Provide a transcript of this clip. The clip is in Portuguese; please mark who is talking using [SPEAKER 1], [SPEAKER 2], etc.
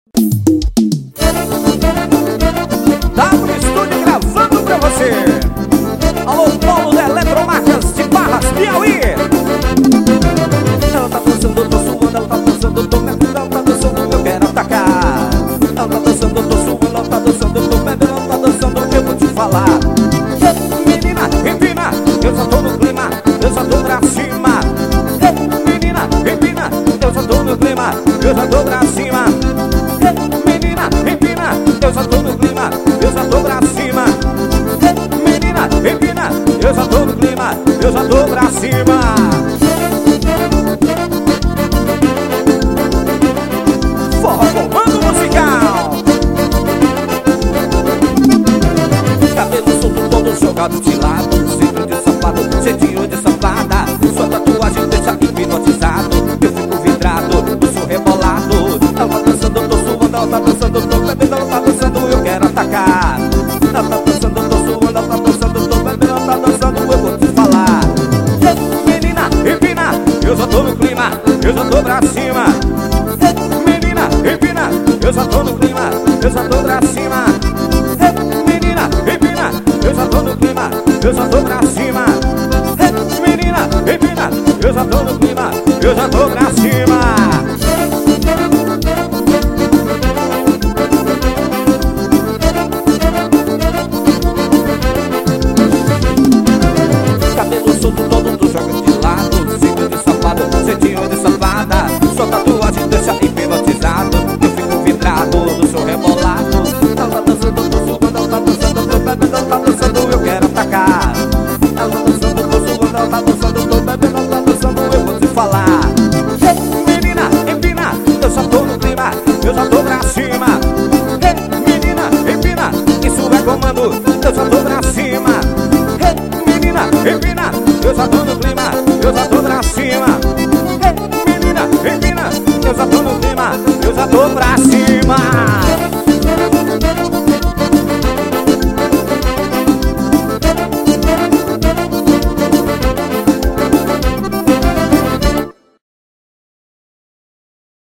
[SPEAKER 1] W Estúdio gravando pra você. Alô, Paulo da Eletromarcas de Barras, Piauí. Ela tá dançando, eu tô suando, ela tá dançando, eu tô bebendo, ela tá dançando, eu quero atacar. Ela tá dançando, eu tô suando, ela tá dançando, eu tô bebendo, ela tá dançando, eu vou te falar. Menina, empina, eu já tô no clima, eu já tô pra cima. Menina, empina, eu já tô no clima, eu já tô pra cima. Menina, empina, eu já tô no clima, eu já tô pra cima. Menina, empina, eu já tô no clima, eu já tô pra cima. Forró comando musical. Cabelo solto todo jogado de lado, centro de sapato, jeitinho de safada. Sua tatuagem deixa hipnotizado, eu fico vidrado, eu sou rebolado. Ela tá dançando, eu tô suando, ela tá dançando, eu tô bebendo, ela tá dançando, eu quero atacar. Ela tá dançando, eu tô suando, ela tá dançando, eu tô bebendo, ela tá dançando, eu vou te falar. Menina, empina, eu já tô no clima, eu já tô pra cima. Menina, empina, eu já tô no clima, eu já tô pra cima. Menina, empina, eu já tô no clima, eu já tô pra cima. Menina, empina, eu já tô no clima, eu já tô pra cima. Cabelo solto todo tu joga de lado, cinto de safado, jeitinho de safada. Sua tatuagem deixa hipnotizado, eu fico vidrado, no seu rebolado. Ela tá dançando, eu tô suando, ela tá dançando, eu tô bebendo, ela tá dançando, eu quero atacar. Ela tá dançando, eu tô suando, ela tá dançando, eu tô bebendo, ela tá dançando, eu vou te falar. Menina, empina, eu já tô no clima, eu já tô pra cima. Menina, empina, isso é comando, eu já tô pra cima. Menina, empina, eu já tô no clima, eu já tô pra cima. Menina, empina, eu já tô no clima, eu já tô pra cima.